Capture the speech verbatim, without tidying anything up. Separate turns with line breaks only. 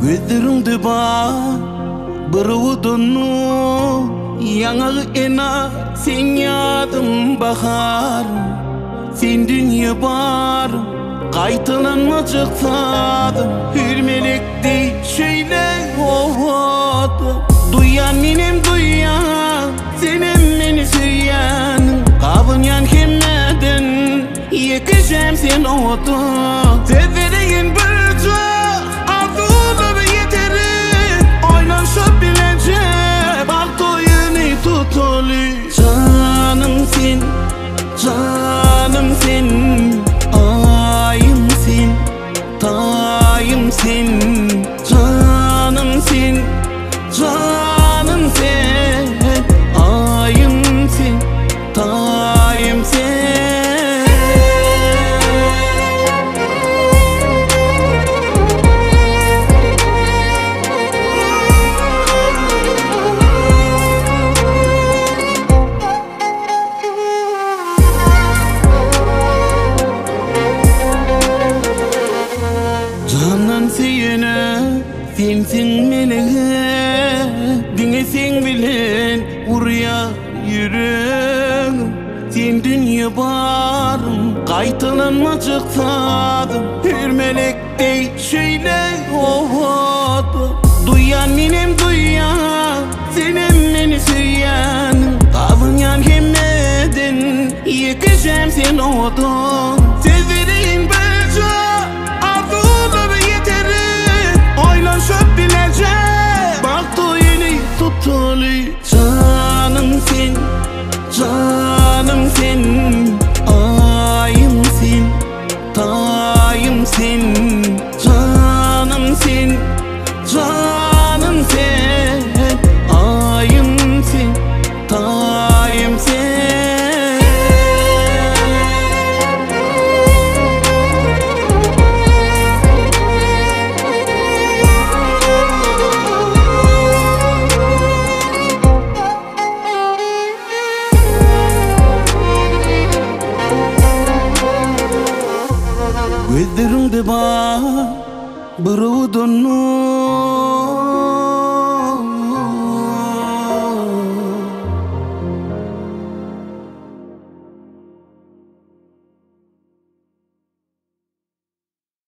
Gözlerimde var bir udunu, yanar ena sen yadım bahar. Sen dünya var kaytalanmacık sadım, bir melekti şöyle ovadı. Duyan minem duyan, senem beni süyen, kabın yan kemmedin, yekişem sen odu. Severeyin bir çok, arzuları yeterin, oynanışıp bilence, bak toyunu tutulu. Canım sen, canım sen, ayım sen, tayım sen. Canım sen, canım sen, ayım sen, tayım sen. Canan seyene, sensin meleğe, dinlesin bilen urya yüreğim. Sen dünya barım, kaytalanmacık sadım, bir melek dey şöyle ovadı. Duyan minem duyan, senem beni süyen, kabın yan kemmedin, yekişem sen odun. Severin bir çok, arzuları yeterin, oynanışıp bilence, bak toyunu tutulu. Canım sen, canım sen, ayım sen, tayım sen. Canım sen, canım sen, ayım sen, tayım sen. Gözlerimde var bir udunu,